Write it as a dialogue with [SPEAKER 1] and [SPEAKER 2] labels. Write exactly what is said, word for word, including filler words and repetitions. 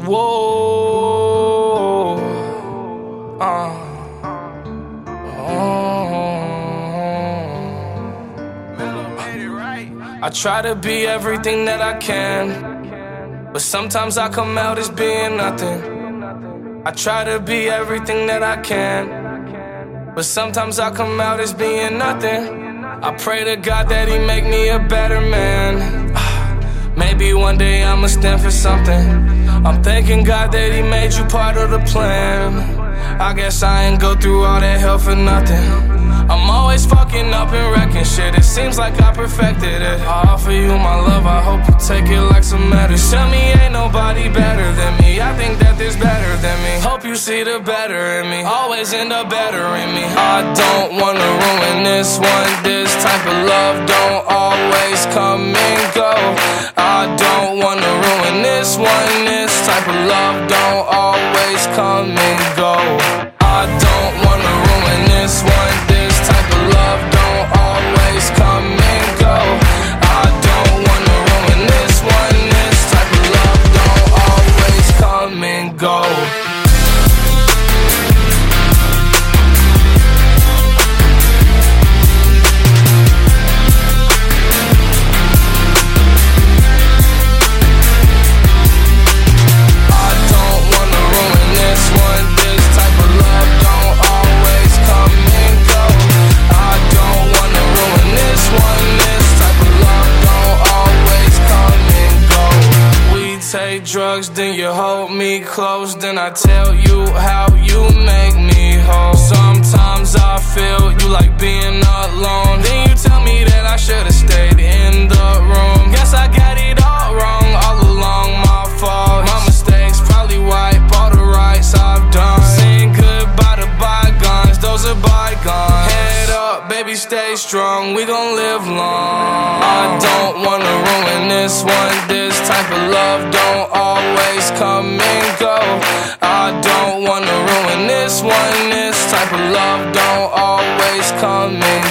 [SPEAKER 1] Whoa, uh, I try to be everything that I can, but sometimes I come out as being nothing. I try to be everything that I can, but sometimes I come out as being nothing. I pray to God that He make me a better man. Maybe one day I'ma stand for something. I'm thanking God that He made you part of the plan. I guess I ain't go through all that hell for nothing. I'm always fucking up and wrecking shit. It seems like I perfected it. I offer you my love, I hope you take it like some medicine. Tell me ain't nobody better than me. I think that there's better than me. Hope you see the better in me. Always end up better in me. I don't wanna ruin this one. This type of love don't always come and go. I don't wanna ruin this one. This type of love don't always come and go. I don't wanna ruin this one. This type of love don't always come and go. I don't wanna ruin this one. This type of love don't always come and go. Take drugs, then you hold me close. Then I tell you how you make me whole. Sometimes I feel you like being alone. Then you tell me that I should've stayed in the room. Guess I got it all wrong, all along my fault. My mistakes probably wipe all the rights I've done. Saying goodbye to bygones, those are bygones. Head up, baby, stay strong, we gon' live long. I don't wanna ruin this one. This type of love don't always come and go. I don't wanna ruin this one. This type of love don't always come and